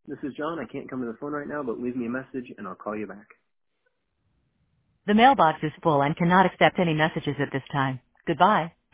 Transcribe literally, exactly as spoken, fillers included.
This is John. I can't come to the phone right now, but leave me a message and I'll call you back. The mailbox is full and cannot accept any messages at this time. Goodbye.